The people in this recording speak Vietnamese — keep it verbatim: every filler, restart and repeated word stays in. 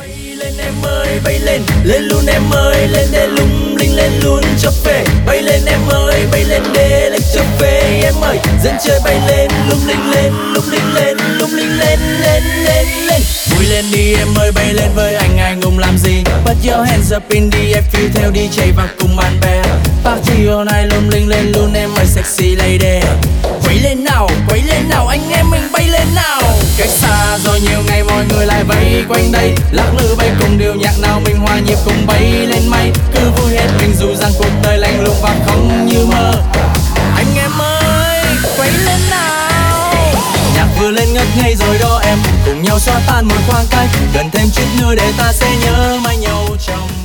Bay lên em ơi, bay lên, lên luôn em ơi, lên để lung linh lên luôn cho phê. Bay lên em ơi, bay lên để lên cho phê em ơi. Dẫn chơi bay lên, lung linh lên, lung linh lên, lung linh lên, lên lên lên. Vui lên đi em ơi, bay lên với anh, ai ngùng làm gì? Put your hands up in the air, feel theo đi chạy và cùng bạn bè. Party all night, lung linh lên luôn em ơi, sexy lady. Quay lên nào, quay lên nào, anh em mình bay lên nào. Cách xa rồi nhiều ngày mọi người lại vây quanh đây, lắc lư bay cùng điệu nhạc nào mình hòa nhịp cùng bay lên mây. Cứ vui hết mình dù rằng cuộc đời lạnh lùng và không như mơ. Anh em ơi, quay lên nào. Nhạc vừa lên ngất ngây rồi đó em, cùng nhau xóa tan một khoảng cách, gần thêm chút nữa để ta sẽ nhớ mãi nhau trong